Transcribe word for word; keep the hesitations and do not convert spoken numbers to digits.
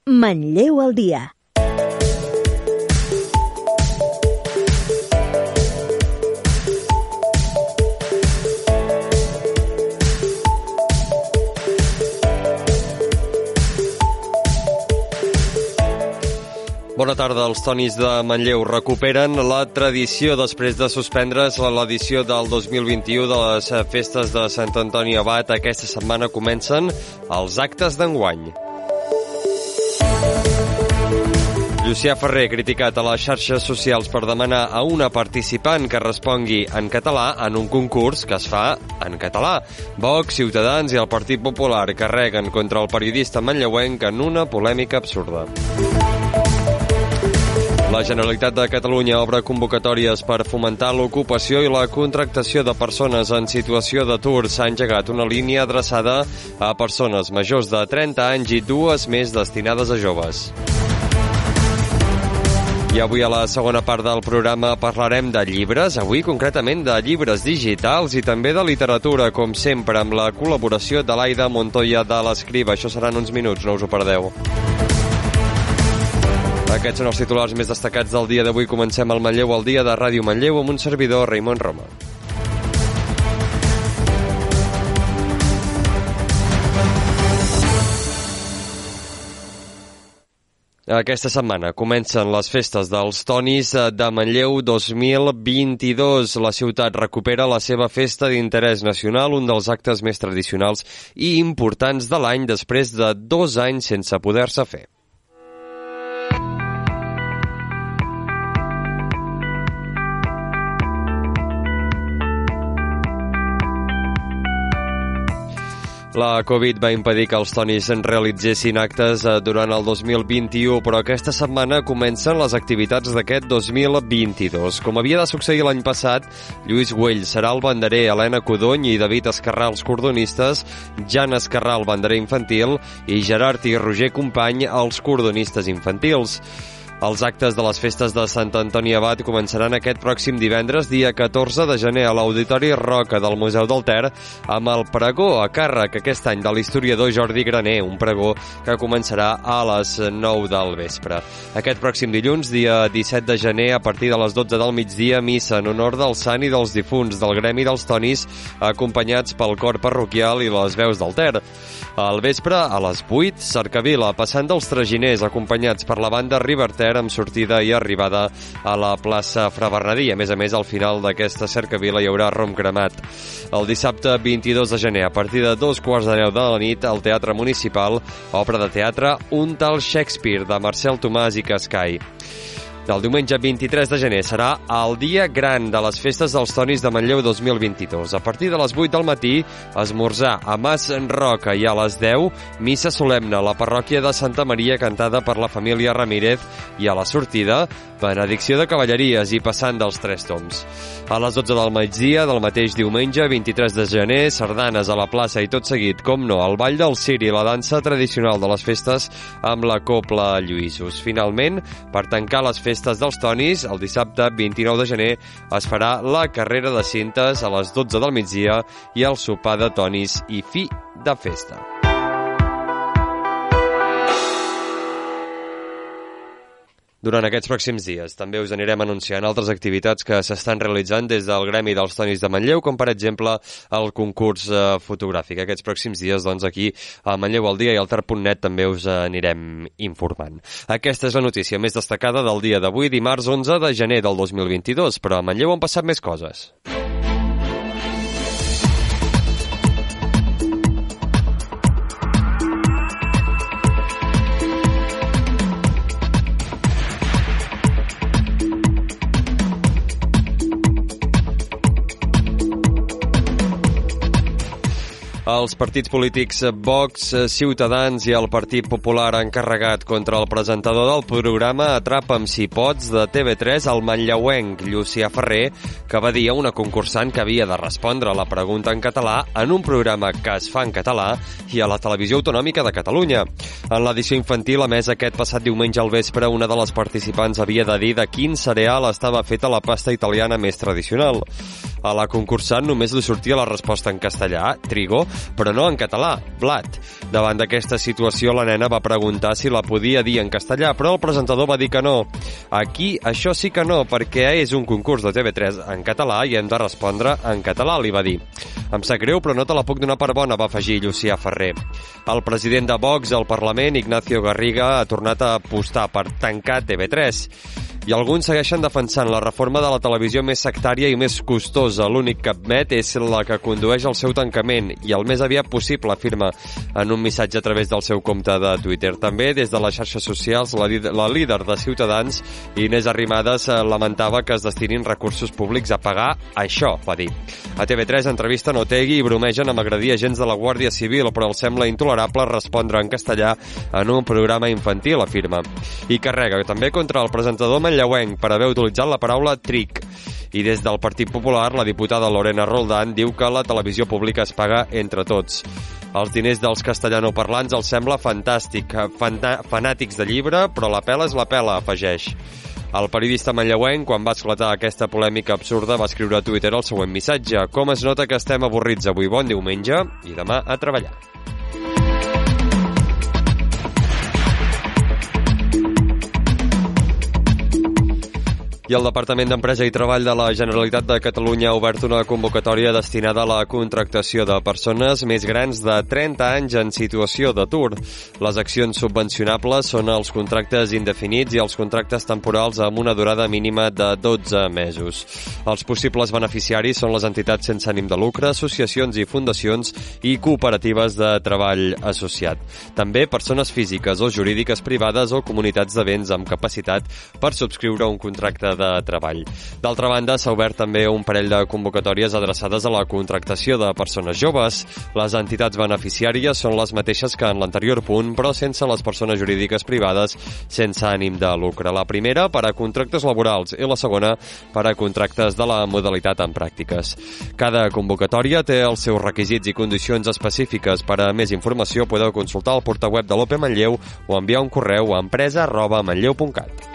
Manlleu al dia. Bona tarda. Els tonis de Manlleu recuperen la tradició després de suspendre's l'edició del dos mil vint-i-u de les festes de Sant Antoni Abat. Aquesta setmana comencen els actes d'enguany. Llucià Ferrer, criticat a les xarxes socials per demanar a una participant que respongui en català en un concurs que es fa en català. Vox, Ciutadans i el Partit Popular carreguen contra el periodista manlleuenc en una polèmica absurda. La Generalitat de Catalunya obre convocatòries per fomentar l'ocupació i la contractació de persones en situació d'atur. S'ha engegat una línia adreçada a persones majors de trenta anys i dues més destinades a joves. I avui a la segona part del programa parlarem de llibres, avui concretament de llibres digitals i també de literatura, com sempre, amb la col·laboració de l'Aida Montoya de l'Escriba. Això seran uns minuts, no us ho perdeu. Aquests són els titulars més destacats del dia d'avui. Comencem el Manlleu al dia de Ràdio Manlleu amb un servidor, Raimon Roma. Aquesta setmana comencen les festes dels tonis de Manlleu dos mil vint-i-dos. La ciutat recupera la seva festa d'interès nacional, un dels actes més tradicionals i importants de l'any després de dos anys sense poder-se fer. La Covid va impedir que els tonis realitzessin actes durant el dos mil vint-i-u, però aquesta setmana comencen les activitats d'aquest dos mil vint-i-dos. Com havia de succeir l'any passat, Lluís Güell serà el banderer, Helena Codony i David Escarrà els cordonistes, Jan Escarrà el banderer infantil i Gerard i Roger Company els cordonistes infantils. Els actes de les festes de Sant Antoni Abat començaran aquest pròxim divendres, dia catorze de gener, a l'Auditori Roca del Museu del Ter, amb el pregó a càrrec aquest any de l'historiador Jordi Graner, un pregó que començarà a les nou del vespre. Aquest pròxim dilluns, dia disset de gener, a partir de les dotze del migdia, missa en honor del sant i dels difunts del Gremi dels Tonis, acompanyats pel cor parroquial i les veus del Ter. Al vespre, a les vuit, Cercavila, passant dels traginers, acompanyats per la banda Riverter, amb sortida i arribada a la plaça Fra Bernadí. A més a més, al final d'aquesta cercavila hi haurà rom cremat. El dissabte vint-i-dos de gener, a partir de dos quarts de deu de la nit, al Teatre Municipal, obra de teatre Un tal Shakespeare, de Marcel Tomàs i Cascai. El diumenge vint-i-tres de gener serà el dia gran de les festes dels tonis de Manlleu dos mil vint-i-dos. A partir de les vuit del matí, esmorzar a Mas Roca i a les deu, missa solemne a la parròquia de Santa Maria cantada per la família Ramírez i a la sortida, benedicció de cavalleries i passant dels tres toms. A les dotze del migdia del mateix diumenge, vint-i-tres de gener, sardanes a la plaça i tot seguit, com no, el ball del ciri, la dansa tradicional de les festes amb la copla Lluïsos. Finalment, per tancar les festes Festes dels tonis, el dissabte vint-i-nou de gener es farà la carrera de cintes a les dotze del migdia i el sopar de tonis i fi de festa. Durant aquests pròxims dies també us anirem anunciant altres activitats que s'estan realitzant des del Gremi dels Tonis de Manlleu, com per exemple el concurs eh, fotogràfic. Aquests pròxims dies, doncs, aquí a Manlleu al dia i al Ter punt net també us anirem informant. Aquesta és la notícia més destacada del dia d'avui, dimarts onze de gener del dos mil vint-i-dos, però a Manlleu han passat més coses. Els partits polítics Vox, Ciutadans i el Partit Popular han carregat contra el presentador del programa Atrapa'm si pots de T V tres, el manlleuenc Llucià Ferrer, que va dir a una concursant que havia de respondre a la pregunta en català en un programa que es fa en català i a la Televisió Autonòmica de Catalunya. En l'edició infantil, a més, aquest passat diumenge al vespre, una de les participants havia de dir de quin cereal estava feta la pasta italiana més tradicional. A la concursant només li sortia la resposta en castellà, trigo, però no en català, blat. Davant d'aquesta situació, la nena va preguntar si la podia dir en castellà, però el presentador va dir que no. Aquí, això sí que no, perquè és un concurs de T V tres en català i hem de respondre en català, li va dir. Em sap greu, però no te la puc donar per bona, va afegir Llucià Ferrer. El president de Vox al Parlament, Ignacio Garriga, ha tornat a apostar per tancar T V tres. I alguns segueixen defensant la reforma de la televisió més sectària i més costosa. L'únic que admet és la que condueix al seu tancament i el més aviat possible, afirma en un missatge a través del seu compte de Twitter. També, des de les xarxes socials, la, la líder de Ciutadans, Inés Arrimadas, lamentava que es destinin recursos públics a pagar això, va dir. A T V tres entrevisten Otegi i bromegen amb agredir agents de la Guàrdia Civil, però els sembla intolerable respondre en castellà en un programa infantil, afirma. I carrega també contra el presentador manlleuenc per haver utilitzat la paraula tric. I des del Partit Popular, la diputada Lorena Roldán diu que la televisió pública es paga entre tots. Els diners dels castellanoparlants els sembla fantàstic, fanàtics de llibre, però la pela és la pela, afegeix. El periodista manlleuenc, quan va esclatar aquesta polèmica absurda, va escriure a Twitter el següent missatge: com es nota que estem avorrits avui, bon diumenge, i demà a treballar. I el Departament d'Empresa i Treball de la Generalitat de Catalunya ha obert una convocatòria destinada a la contractació de persones més grans de trenta anys en situació d'atur. Les accions subvencionables són els contractes indefinits i els contractes temporals amb una durada mínima de dotze mesos. Els possibles beneficiaris són les entitats sense ànim de lucre, associacions i fundacions i cooperatives de treball associat. També persones físiques o jurídiques privades o comunitats de béns amb capacitat per subscriure un contracte de treball. D'altra banda, s'ha obert també un parell de convocatòries adreçades a la contractació de persones joves. Les entitats beneficiàries són les mateixes que en l'anterior punt, però sense les persones jurídiques privades sense ànim de lucre. La primera per a contractes laborals i la segona per a contractes de la modalitat en pràctiques. Cada convocatòria té els seus requisits i condicions específiques. Per a més informació podeu consultar el portal web de l'O P Manlleu o enviar un correu a empresa arroba manlleu punt cat.